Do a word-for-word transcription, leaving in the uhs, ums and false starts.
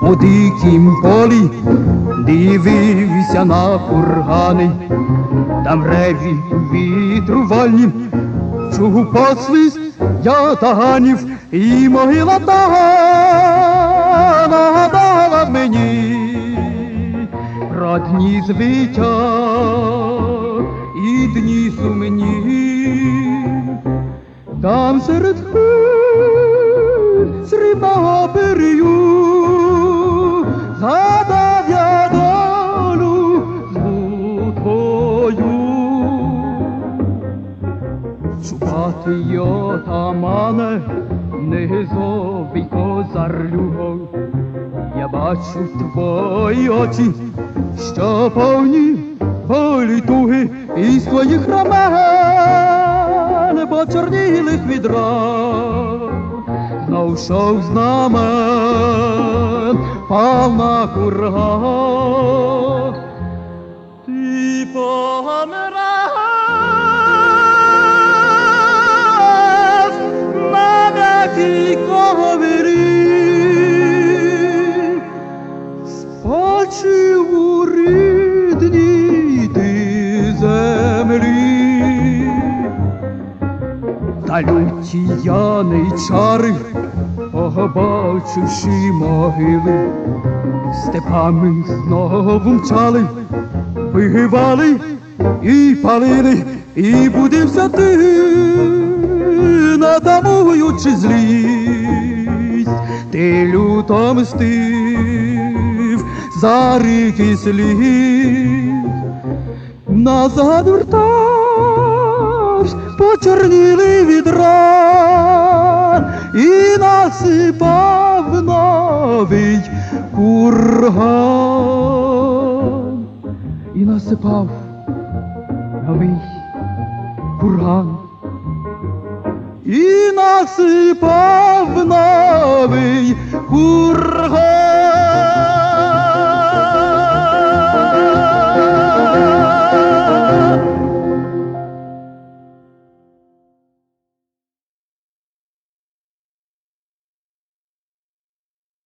у дикім полі, дивився на кургани, там реві вітру вальні, чув посвист ятаганів, і могила та нагадала мені про дні звиття і дні сумні. Там серед хвиль срібного перію згадав я долю злу твою. Чубатий отамане, низовий козарлюго, я бачу твої очі, що повні болі туги, із твоїх рамен почорнілих від ран знов шов знамен пав на курган. Ти помирав на м'якій ковері, спочив у рідній ти землі. Та люті яни й чари, побачивши могили, степами знову мчали, вигибали і палили, і будився ти, натамуючи злість. Ти люто мстив за ріки слід, назад вертавсь, почорніли від ран, і насипав новий курган. І насипав новий курган. І насипав новий курган.